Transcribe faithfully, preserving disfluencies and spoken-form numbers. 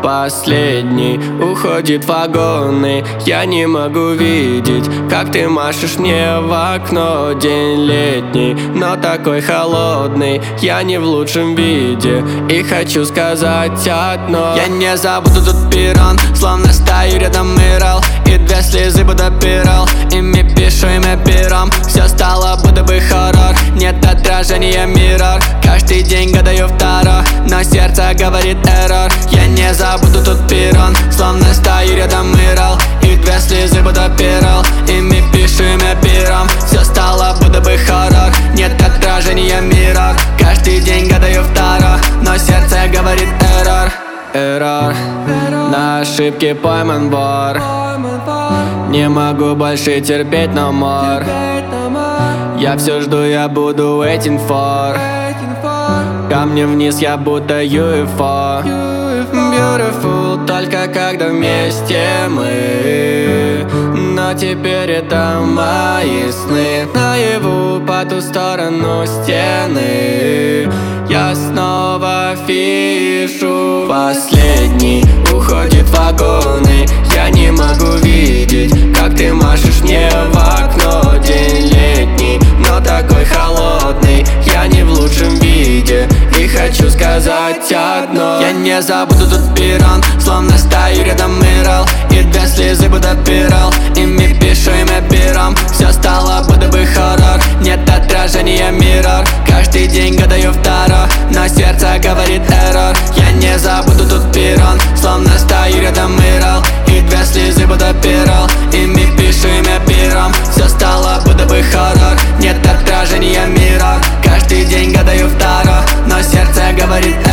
Последний уходит в вагоны. Я не могу видеть, как ты машешь мне в окно. День летний, но такой холодный. Я не в лучшем виде и хочу сказать одно: я не забуду тут перрон, словно стою рядом Ирал, и две слезы подопирал. Ими пишу имя пером, все стало будто бы хоррор. Нет отражения миррор, каждый день гадаю второ, но сердце говорит эррор. Я не забуду тут перрон, словно стою рядом Ирал, и две слезы подопирал. Ими пишу имя пером, все стало будто бы хоррор. Нет отражения миррор, каждый день гадаю второ, но сердце говорит эррор. Эррор, на ошибке пойман вор. Не могу больше терпеть, no more. Я все жду, я буду waiting for. Камни вниз, я будто ю эф о. Beautiful, только когда вместе мы. Но теперь это мои сны. Наяву по ту сторону стены я снова вижу. Последний уходит в вагоны. Я не могу видеть, как ты машешь мне в окно. День летний, но такой холодный. Я не в лучшем виде и хочу сказать одно: я не забуду тут перрон, словно стою рядом Ирал, и две слезы подопирал. Ими пишу имя пером, все стало будто бы хоррор. Нет отражения миррор, каждый день гадаю второ, но сердце говорит эррор. Я не забуду тут перрон, словно стою рядом Ирал, и две слезы подопирал. Ими пишу имя пером, все стало будто бы хоррор. Нет отражения миррор, каждый день гадаю второ, но сердце говорит